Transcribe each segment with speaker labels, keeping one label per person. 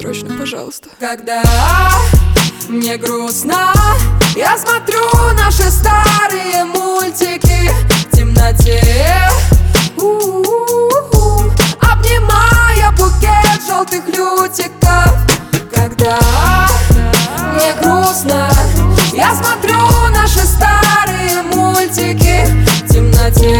Speaker 1: срочно, пожалуйста.
Speaker 2: Когда мне грустно, я смотрю наши старые мультики в темноте, обнимая букет желтых лютиков. Когда мне грустно, я смотрю наши старые мультики в темноте,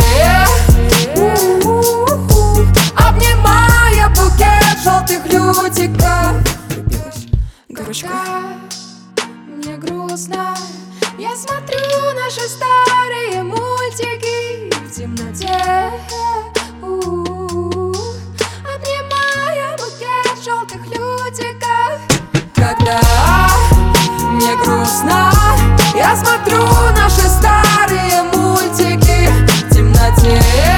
Speaker 2: обнимая букет желтых лютиков.
Speaker 1: Горочка.
Speaker 2: Мне грустно, я смотрю наши старые мультики в темноте, обнимая букет желтых лютиков. Когда мне грустно, я смотрю наши старые мультики в темноте,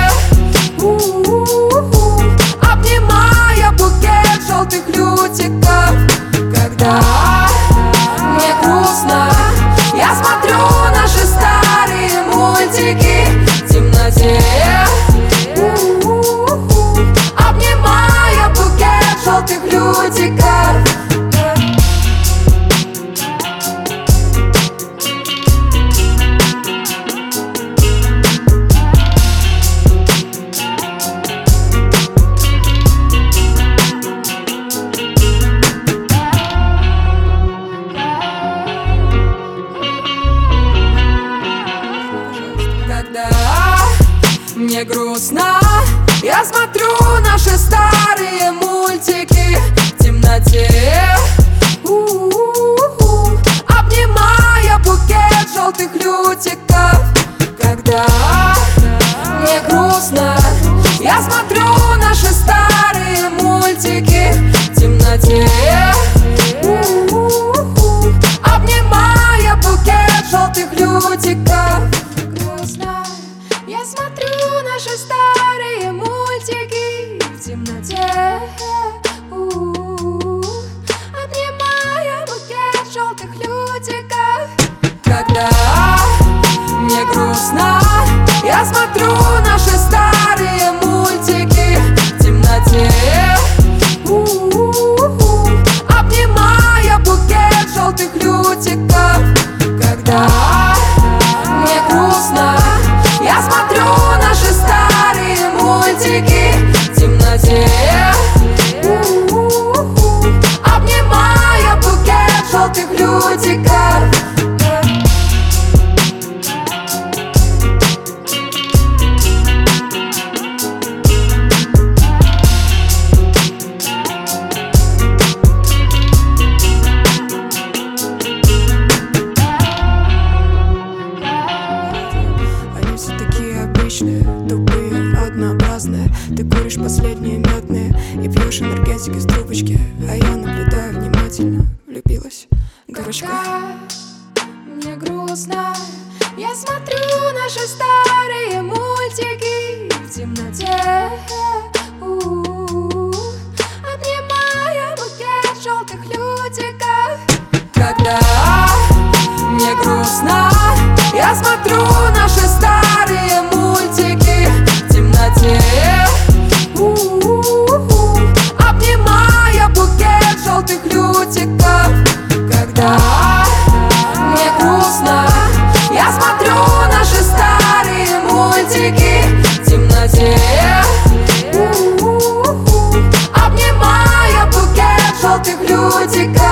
Speaker 2: обнимая букет желтых лютиков. Когда мне грустно, я смотрю наши старые мультики в темноте, обнимая букет желтых лютиков. Когда мне грустно, я смотрю наши старые мультики в темноте, обнимая букет желтых лютиков. Когда мне грустно, я смотрю наши старые мультики в темноте, обнимая букет желтых лютиков. Я смотрю наши старые мультики в темноте, обнимая букет желтых лютиков. Когда мне грустно, я смотрю наши старые мультики в темноте, обнимая букет желтых лютиков. Когда мне грустно, я смотрю наши старые мультики в темноте, обнимая букет желтых лютиков.
Speaker 1: Тупые, однообразные. Ты куришь последние мятные и пьешь энергетик из трубочки, а я наблюдаю внимательно. Влюбилась, горочка.
Speaker 2: Мне грустно, я смотрю наши старые мультики в темноте, обнимая букет желтых лютиков. Когда мне грустно, я смотрю наши старые мультики в темноте, обнимая букет желтых лютиков. Когда мне грустно, я смотрю наши старые мультики в темноте, обнимая букет желтых лютиков.